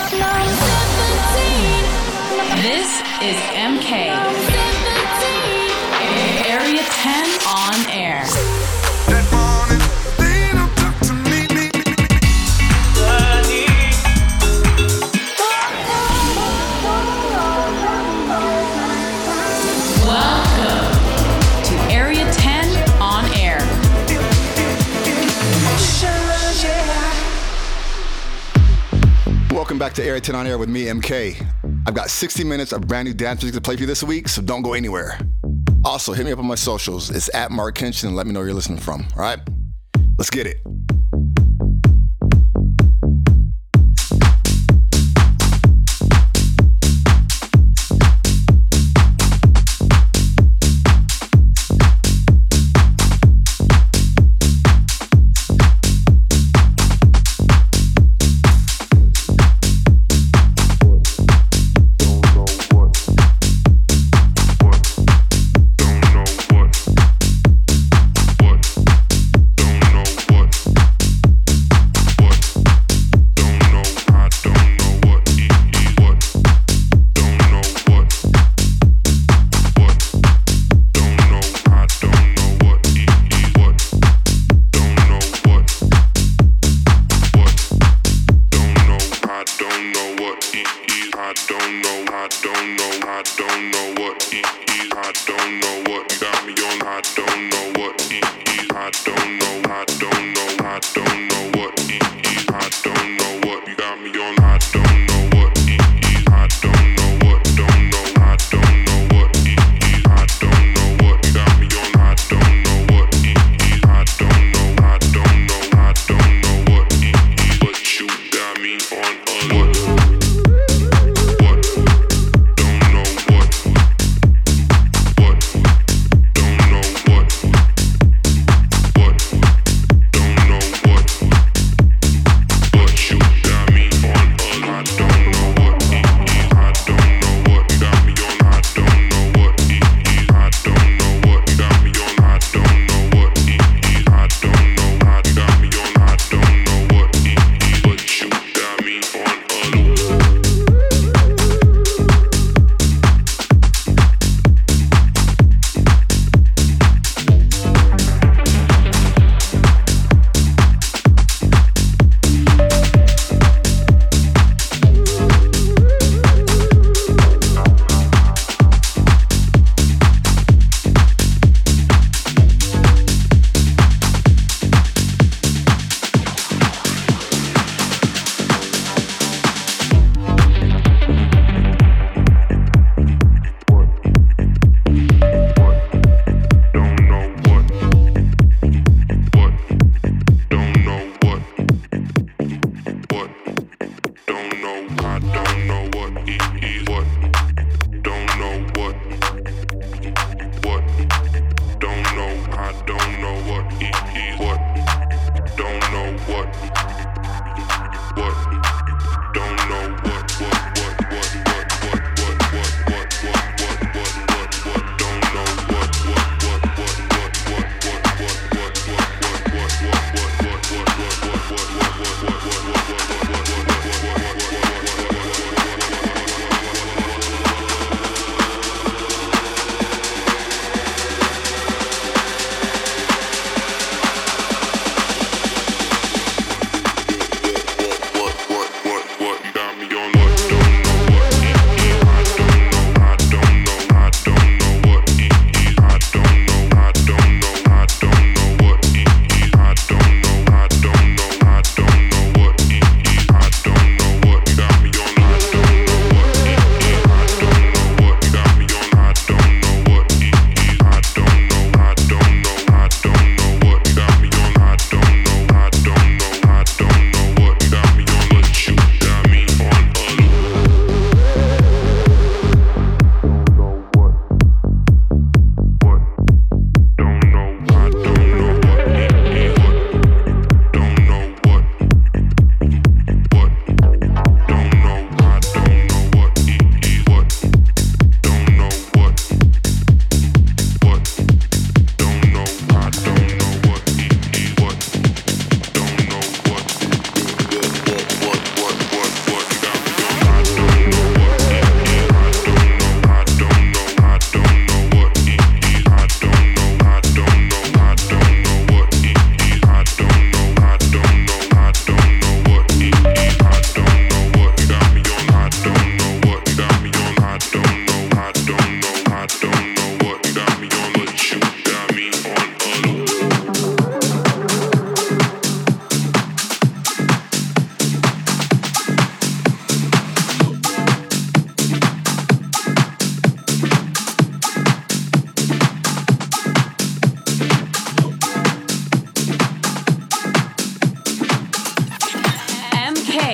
This is MK. Area 10 on air. Welcome to Area 10 on air. Welcome back to Area 10 on air with me, MK. I've got 60 minutes of brand new dance music to play for you this week, so don't go anywhere. Also, hit me up on my socials. It's at Mark Kenshin and let me know where you're listening from, all right? Let's get it.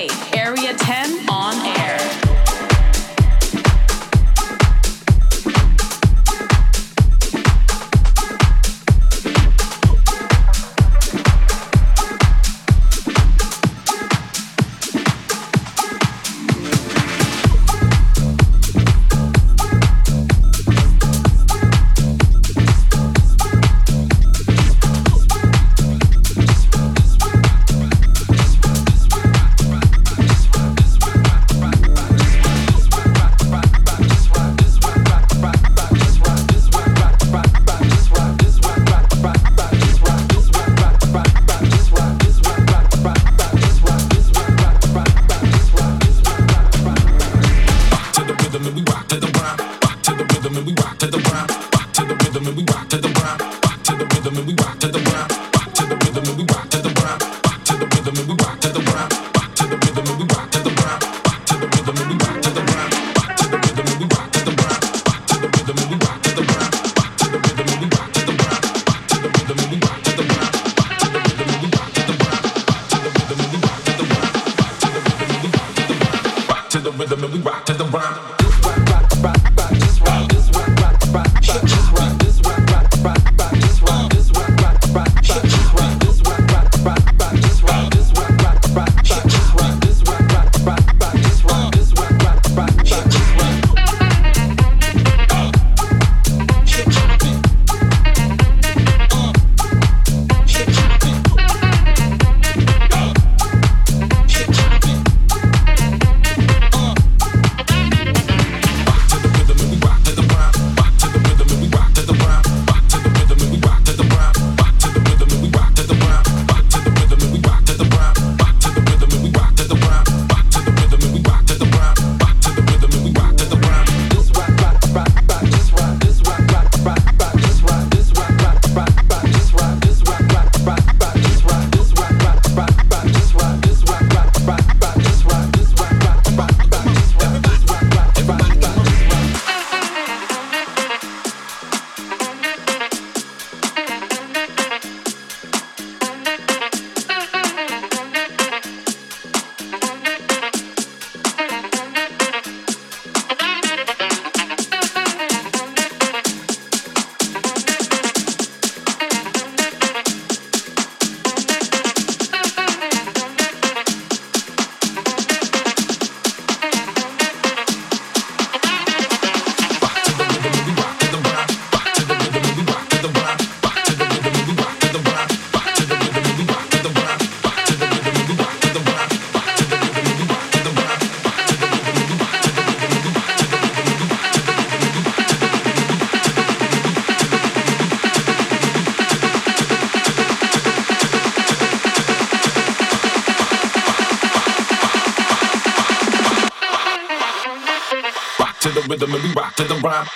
MK, Area 10 on air. rhythm and we rock to the rhyme.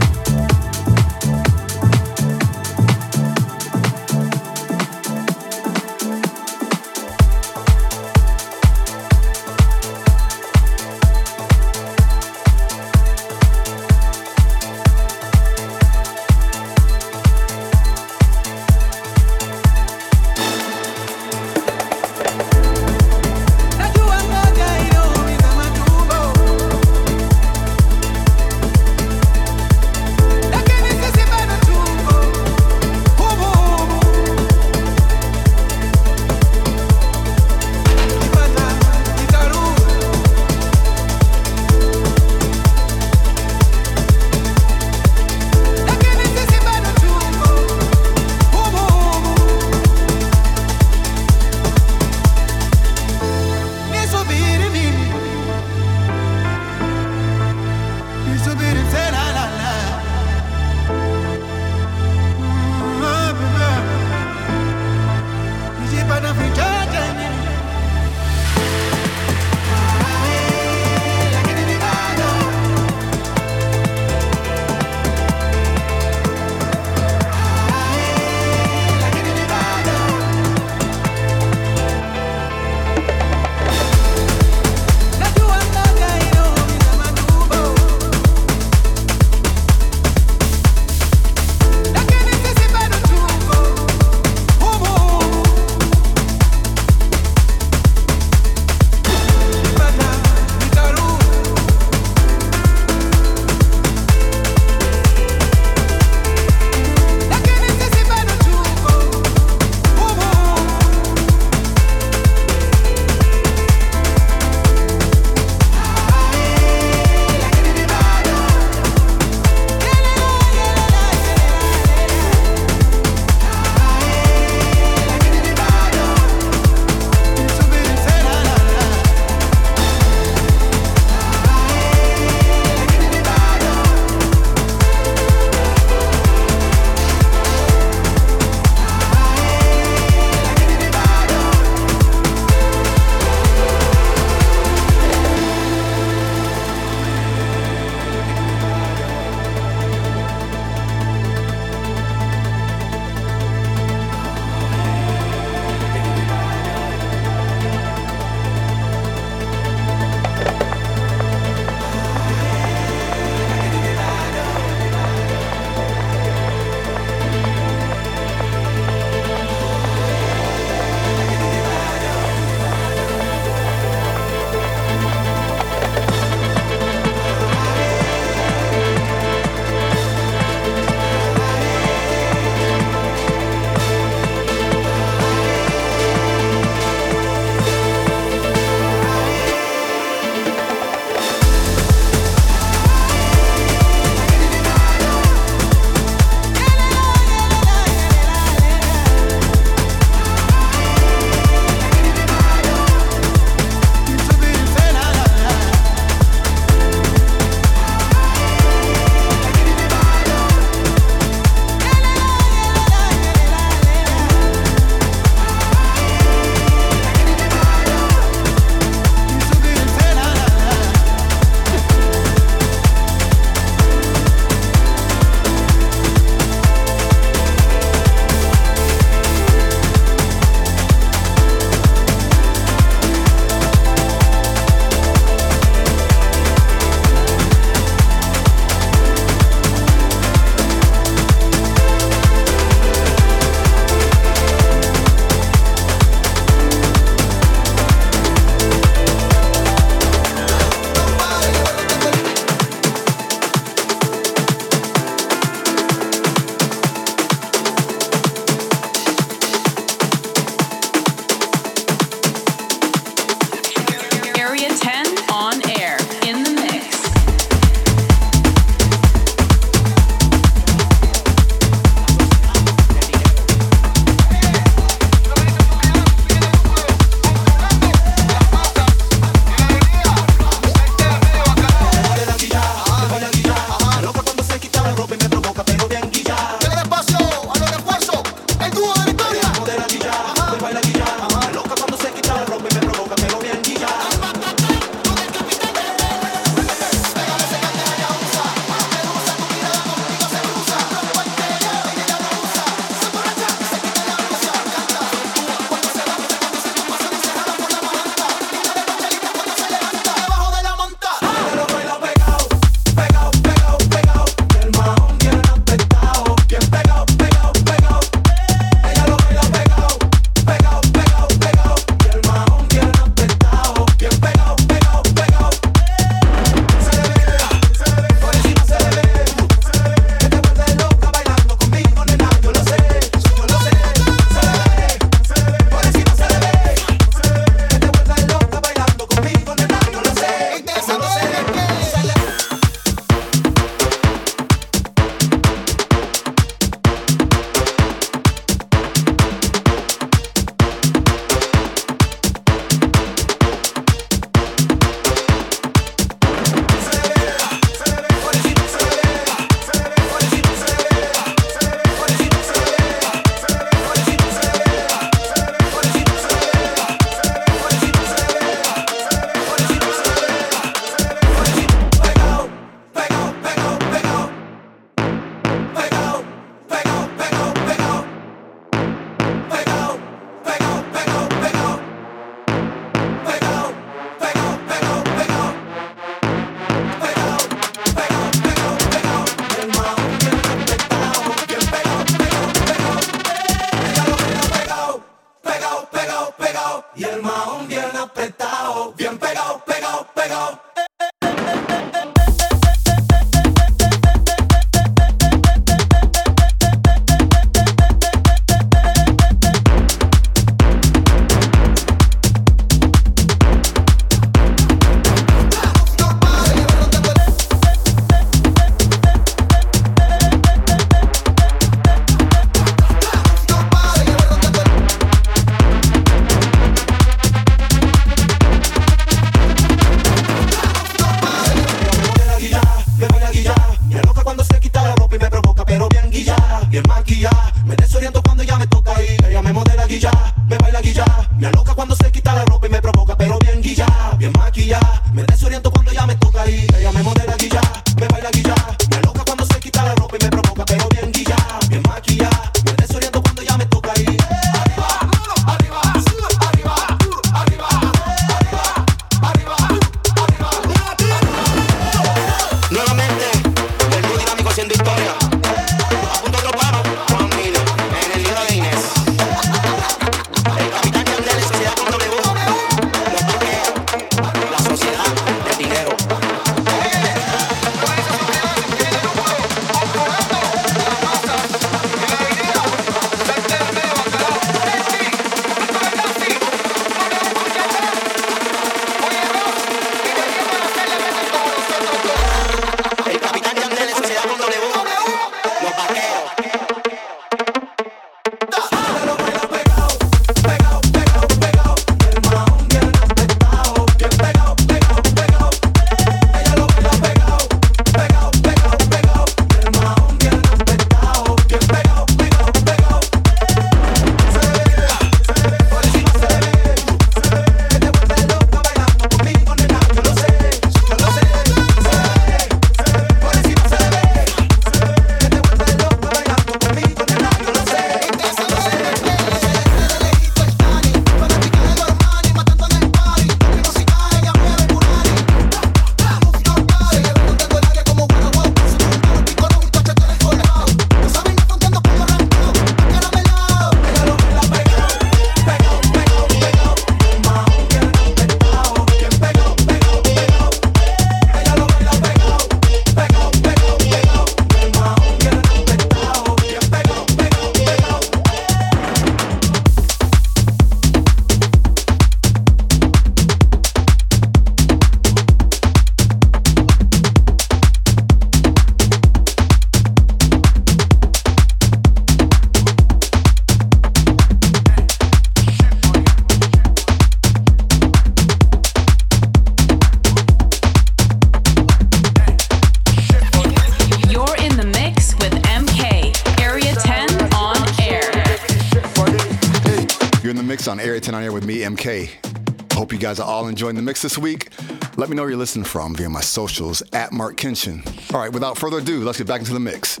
Kinch on Area 10 on Air with me, MK. Hope you guys are all enjoying the mix this week. Let me know where you're listening from via my socials at Mark Kinchin. All right, without further ado, let's get back into the mix.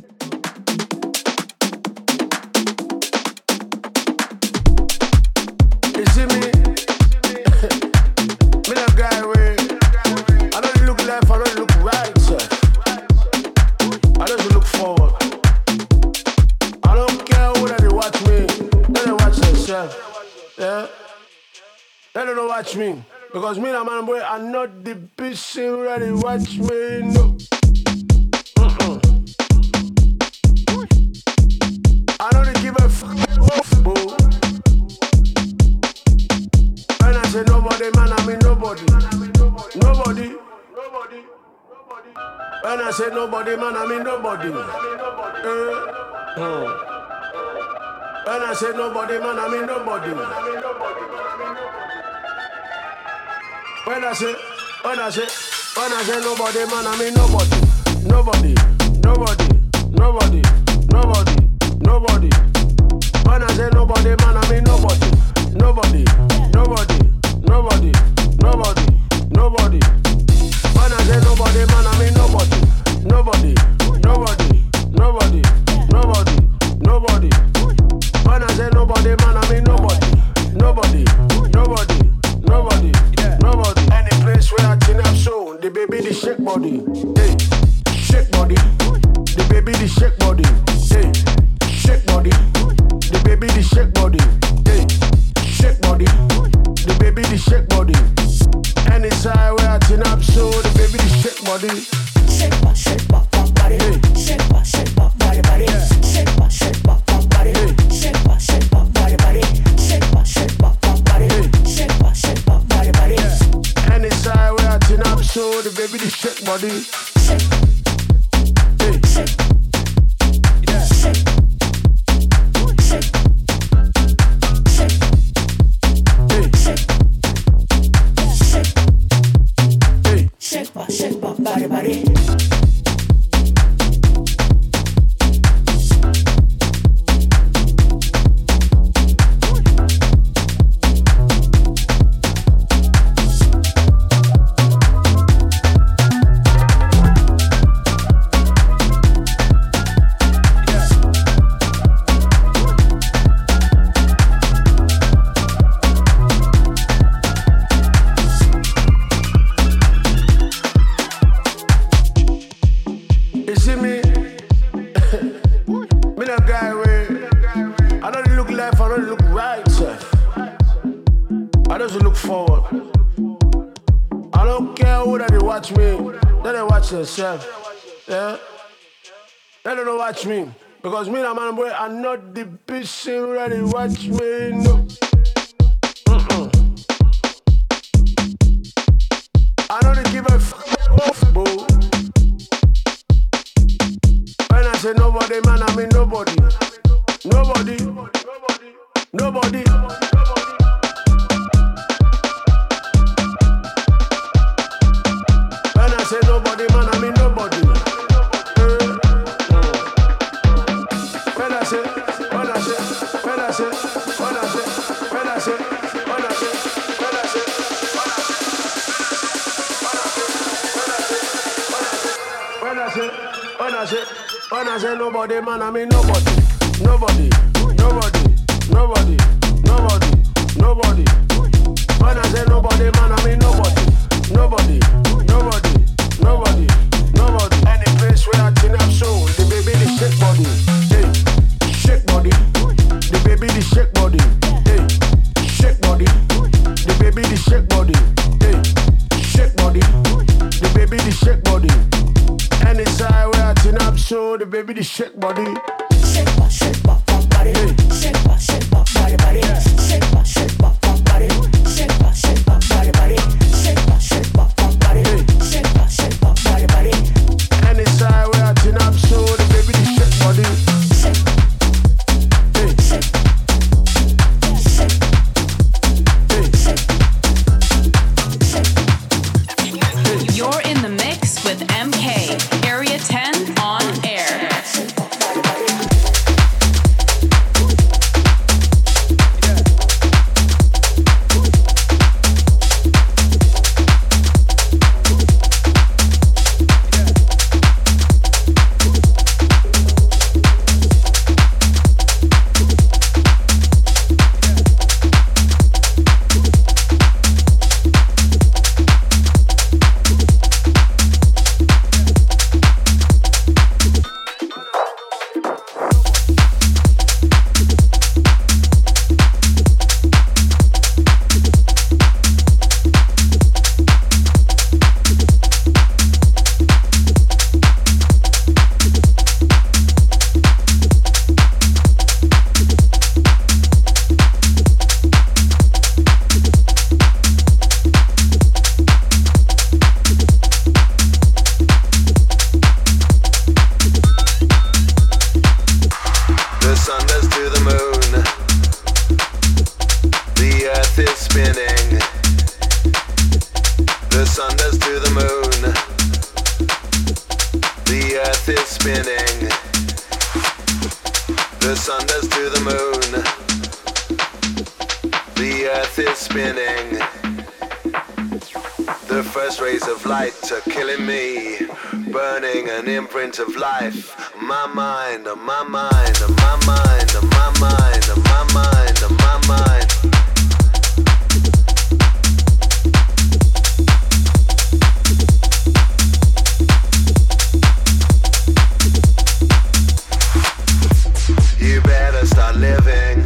You see me? Me that guy where I don't look left, I don't look right, sir. I just look forward. I don't care who they watch me. They don't watch themselves. Yeah? They don't watch me. Because me and man boy are not the person ready watch me, no. I don't give a fuck, boo. When I say nobody, man, I mean nobody. Nobody. When I say nobody, man, I mean nobody. When I say nobody, man, I mean nobody. When I say nobody, man, I mean nobody. Nobody. When I say nobody, man, I mean nobody. Nobody. When I say nobody, man, I mean nobody. Nobody. When I say nobody, man, I mean nobody. Nobody. Any place where I chin up so the baby the shake body. Hey, shake body. The baby the shake body. Hey, shake body. The baby the shake body. Hey, shake body. The baby the shake body. Any side where I chin up so the baby the shake body. Shake back, body. Hey. Shake back, body. Yeah. Shake back, body. Hey. Shake back, body. Shake back, body. Hey. Shake back, body. Yeah. Any side where I chin up so the baby the shake body. Shake. Hey. Shake. Yeah. Shake. Shake back, body. Yourself. Yeah? They don't watch me. Because me and man boy are not the person ready watch me, no. I don't give a fuck, boo. When I say nobody, man, I mean nobody. Nobody. When I say nobody, man, I mean nobody. When I say nobody, man, I mean nobody. Nobody. When I say nobody, man, I mean nobody. Nobody. Any place where I chin up so the baby the shake body. Hey, shake body. The baby the shake body. Hey, shake body. The baby the shake body. Hey, shake body. The baby the shake body. Any side where I chin up so the baby the shake body. Shake back, body. Hey. Shake back, body. Yeah. Shake back, body. Shake back, body. Shake back, body. Hey. Shake back, body. Any side where I chin up so the baby the shake body. Shake. Hey. Shake. You're in the mix with MK, Area 10 on air. The sun does to the moon. The earth is spinning. The first rays of light are killing me, burning an imprint of life. My mind, my mind, my mind, my mind, my mind, my mind. You better start living.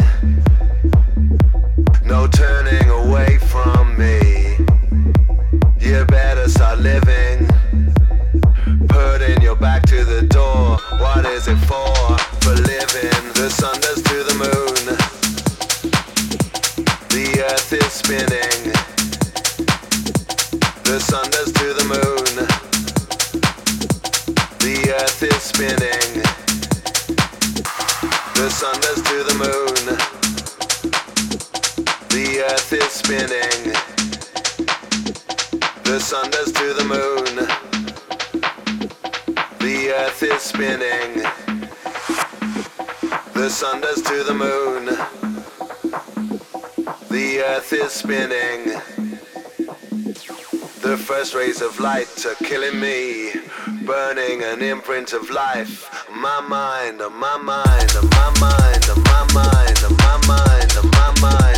No turning away from me. You better start living. Putting your back to the door. What is it for? For living. The sun does to the moon. The earth is spinning. The sun does to the moon. The earth is spinning. The sun does to the moon. The earth is spinning. The sun does to the moon. The earth is spinning. The sun does to the moon. The earth is spinning. The first rays of light are killing me, burning an imprint of life. My mind, my mind, my mind, my mind, my mind, my mind.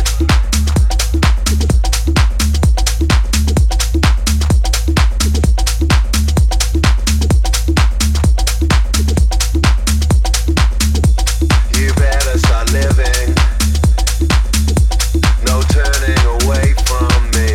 You better start living. No turning away from me.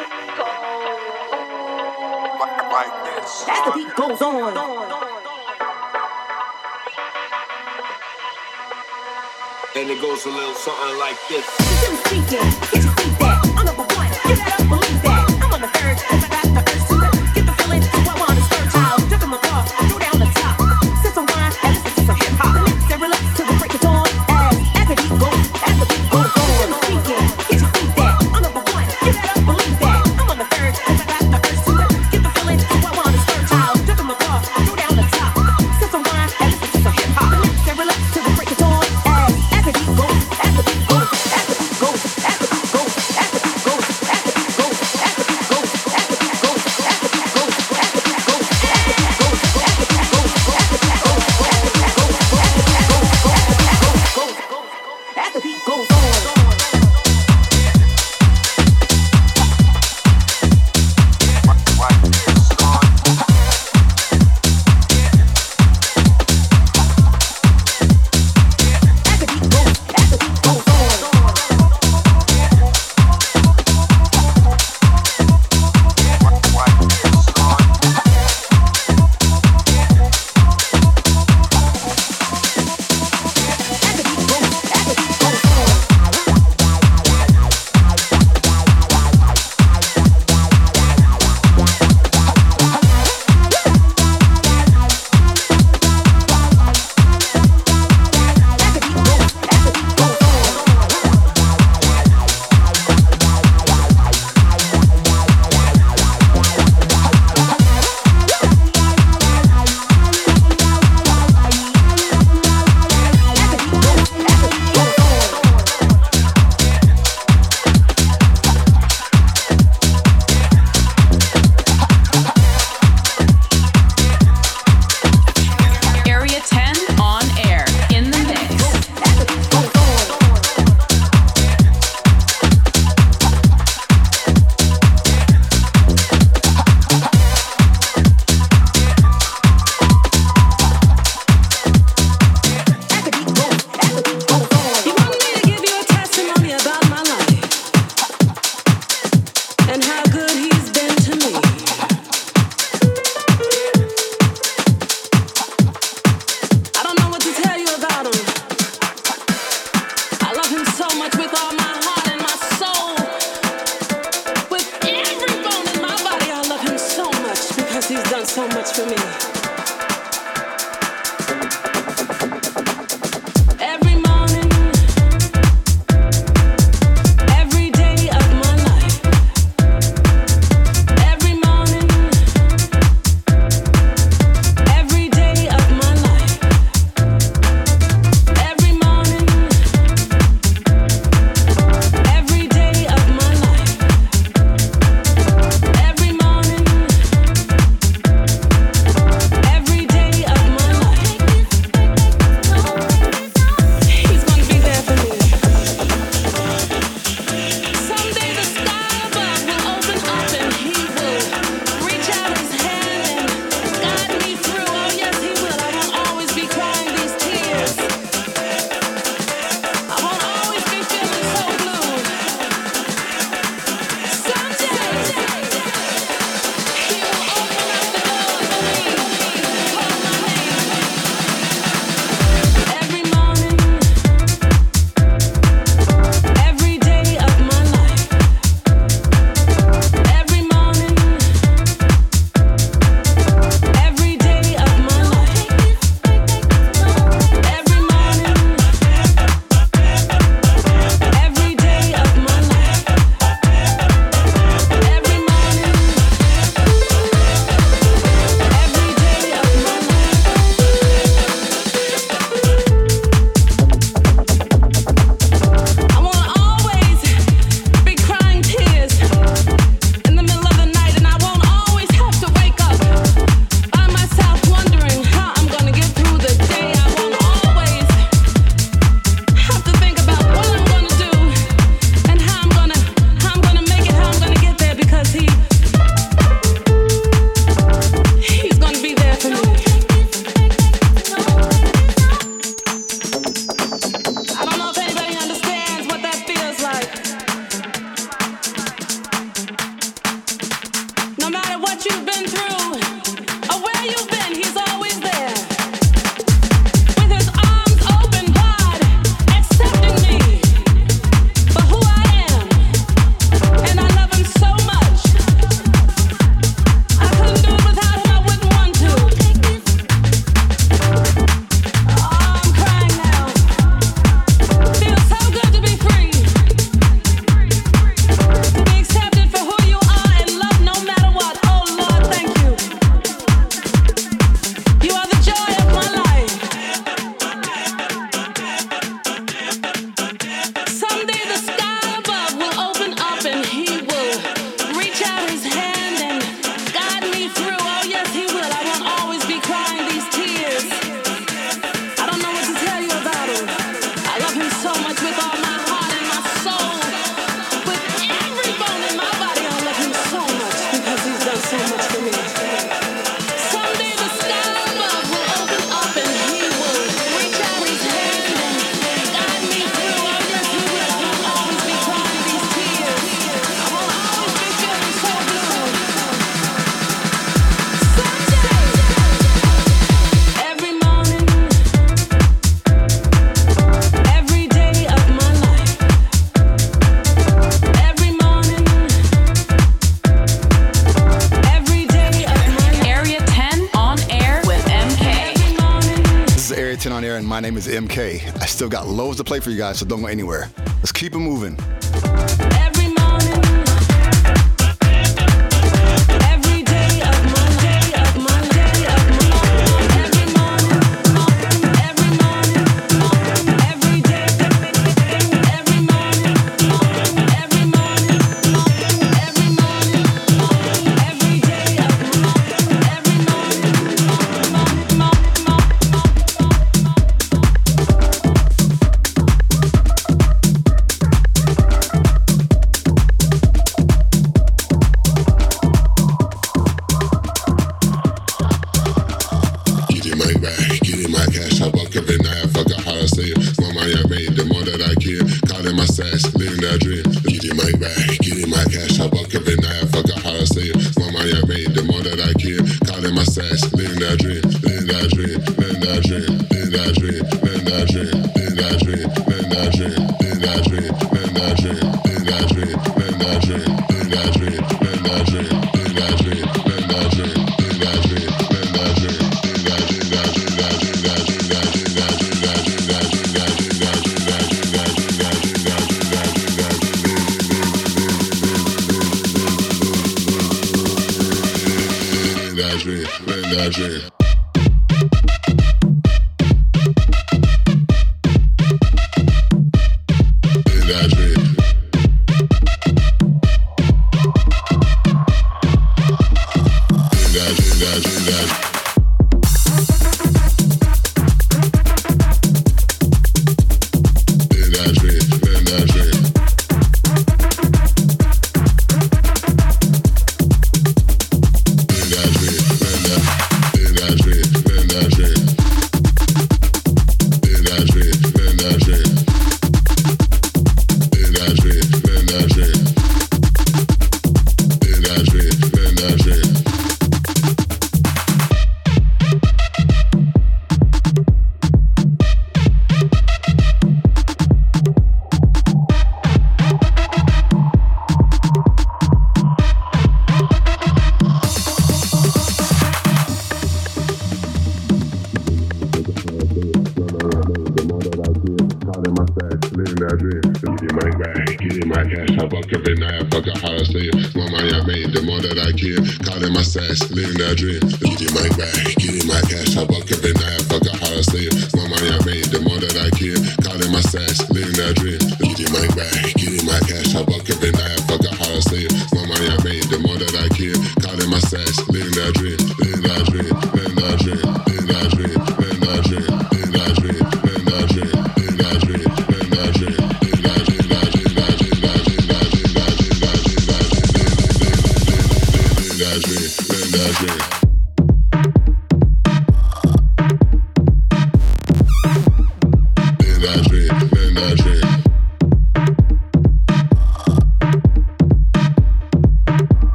As the beat goes on. And it goes a little something like this. Sincerely speaking, can't you see that? I'm number one, give that up, believe that. I'm on the third, cause I got the urge to get the feeling, so I want to stir child. Jump in my car, throw down the top. Sip some wine, and listen to some hip hop. Relax and relax till the break of dawn. As the beat goes, as the beat goes on. Sincerely speaking, can't you see that? I'm number one, give that up, believe that. I'm on the third, cause I got the urge to get the feeling, so I want to stir child. Jump in my car, throw down the top. Sip some wine, and listen to some hip hop. Relax and relax till the break of dawn. As the beat goes, as the beat goes, as the beat goes, as the beat goes, as the beat goes, as the beat goes, as the beat goes, as the beat goes, as the beat goes, as the beat goes, as the beat goes, as the beat goes, as the beat goes, as the beat goes on. My name is MK. I still got loads to play for you guys, so don't go anywhere. Let's keep it moving. Every morning, every day of my day of my day of my every morning, every morning, every day, every morning, every morning, every morning, every day of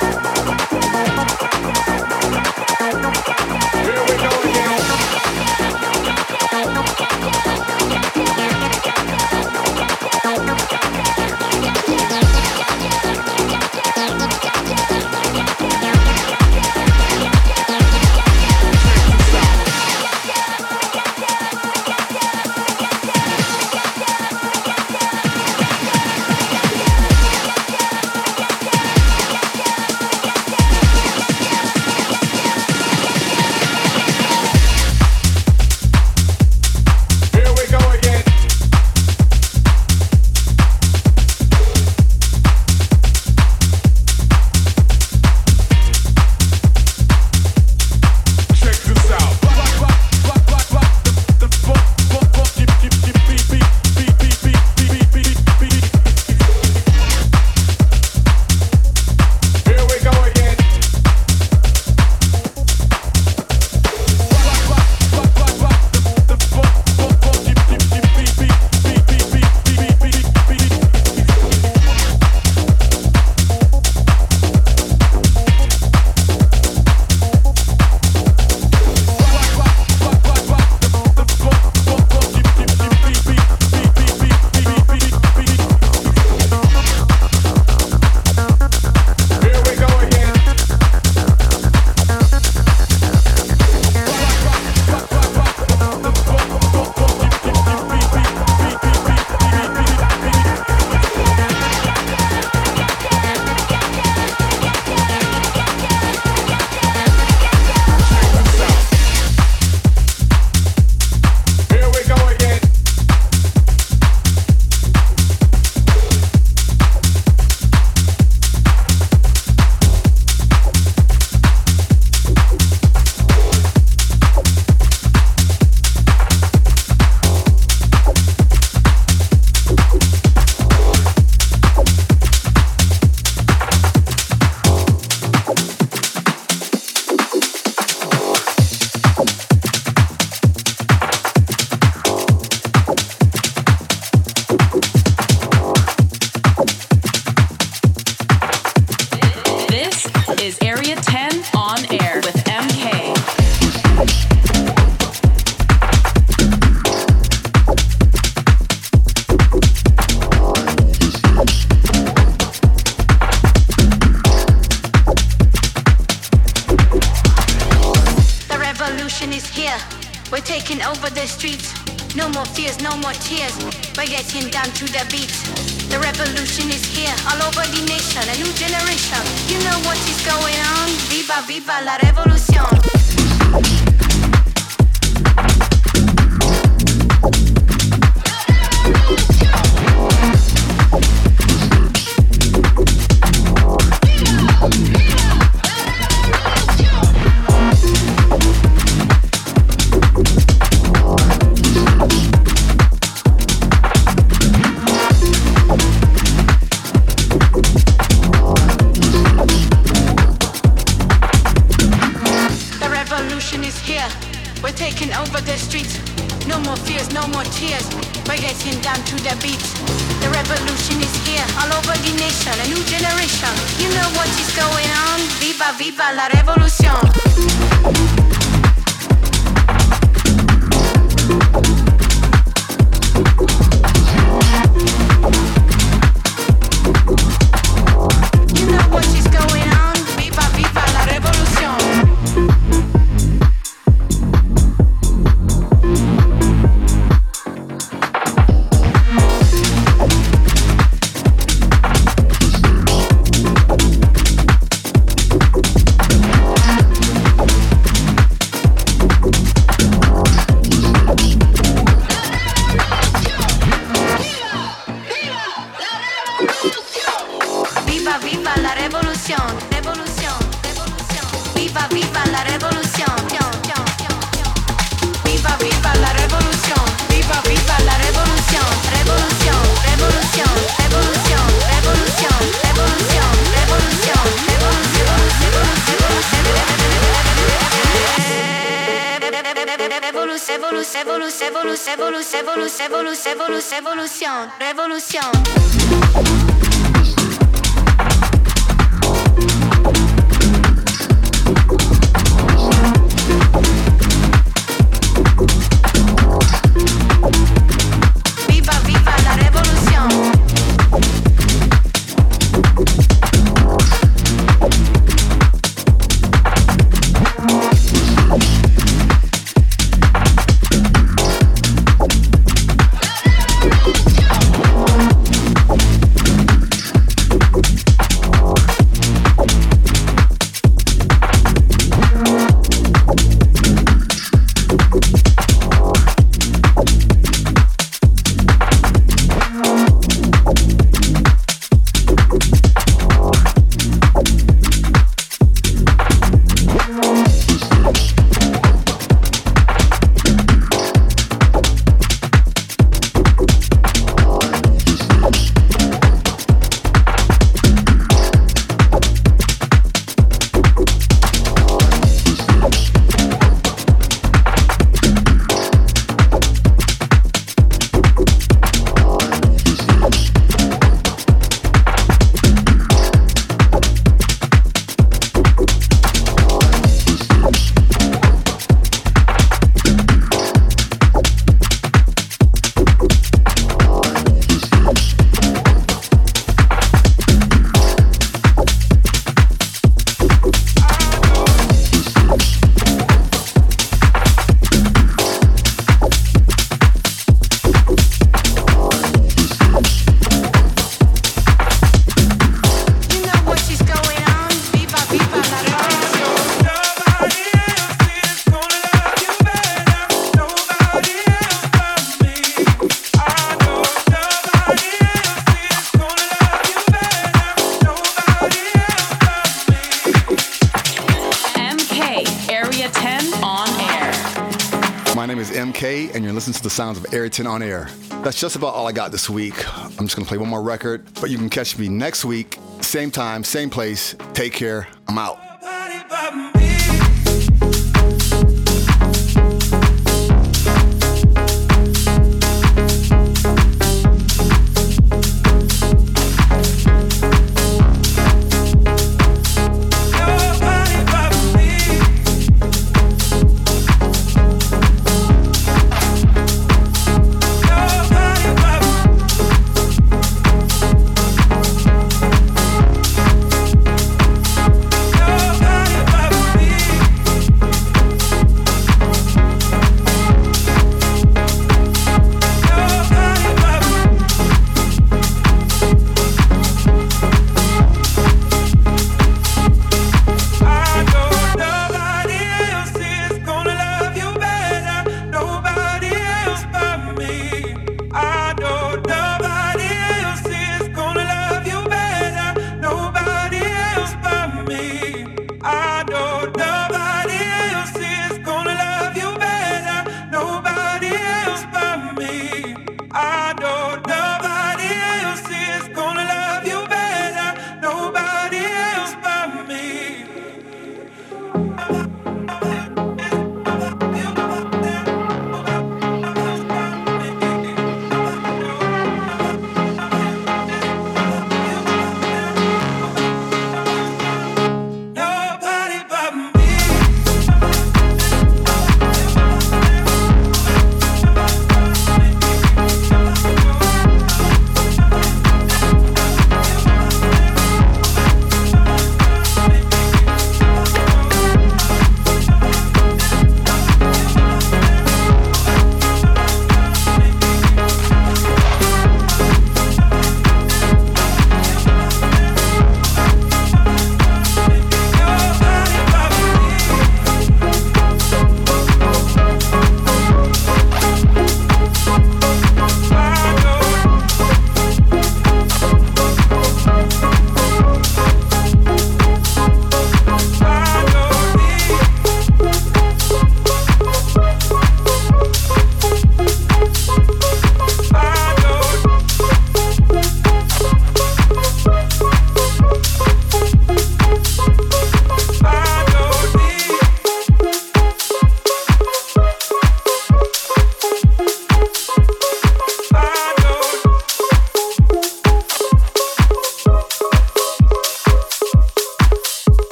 over the streets. No more fears, no more tears. We're getting down to the beat. The revolution is here, all over the nation, a new generation. You know what is going on? Viva, viva la revolución. We're taking over the streets. No more fears, no more tears. We're getting down to the beat. The revolution is here, all over the nation, a new generation. You know what is going on? Viva, viva la revolución. You know what is going on? Viva, viva la revolución. Revolución. My name is MK, and you're listening to the sounds of Area 10 on air. That's just about all I got this week. I'm just going to play one more record, but you can catch me next week, same time, same place. Take care. I'm out.